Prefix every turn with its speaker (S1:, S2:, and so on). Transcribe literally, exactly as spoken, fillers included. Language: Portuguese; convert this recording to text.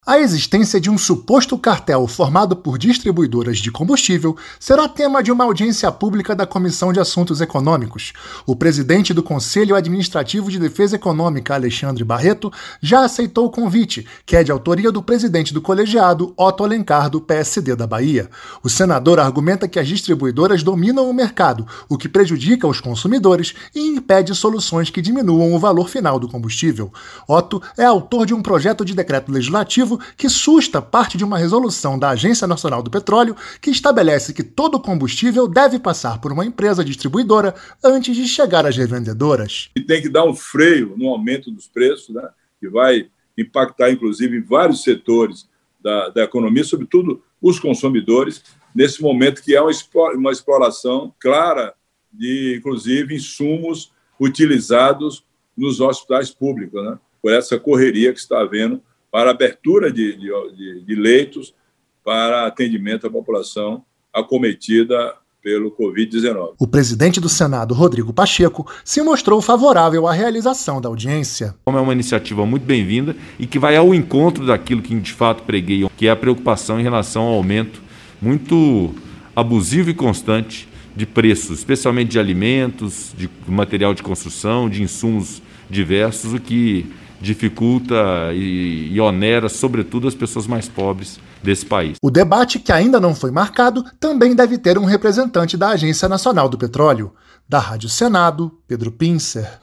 S1: A existência de um suposto cartel formado por distribuidoras de combustível será tema de uma audiência pública da Comissão de Assuntos Econômicos. O presidente do Conselho Administrativo de Defesa Econômica, Alexandre Barreto, já aceitou o convite, que é de autoria do presidente do colegiado, Otto Alencar, do P S D da Bahia. O senador argumenta que as distribuidoras dominam o mercado, o que prejudica os consumidores e impede soluções que diminuam o valor final do combustível. Otto é autor de um projeto de decreto legislativo que susta parte de uma resolução da Agência Nacional do Petróleo que estabelece que todo combustível deve passar por uma empresa distribuidora antes de chegar às revendedoras.
S2: E tem que dar um freio no aumento dos preços, né, que vai impactar, inclusive, em vários setores da, da economia, sobretudo os consumidores, nesse momento que há uma exploração clara de, inclusive, insumos utilizados nos hospitais públicos, né, por essa correria que está havendo para a abertura de, de, de leitos para atendimento à população acometida pelo covid dezenove.
S1: O presidente do Senado, Rodrigo Pacheco, se mostrou favorável à realização da audiência.
S3: É uma iniciativa muito bem-vinda e que vai ao encontro daquilo que de fato preguei, que é a preocupação em relação ao aumento muito abusivo e constante de preços, especialmente de alimentos, de material de construção, de insumos diversos, o que dificulta e, e onera, sobretudo, as pessoas mais pobres desse país.
S1: O debate, que ainda não foi marcado, também deve ter um representante da Agência Nacional do Petróleo. Da Rádio Senado, Pedro Pincer.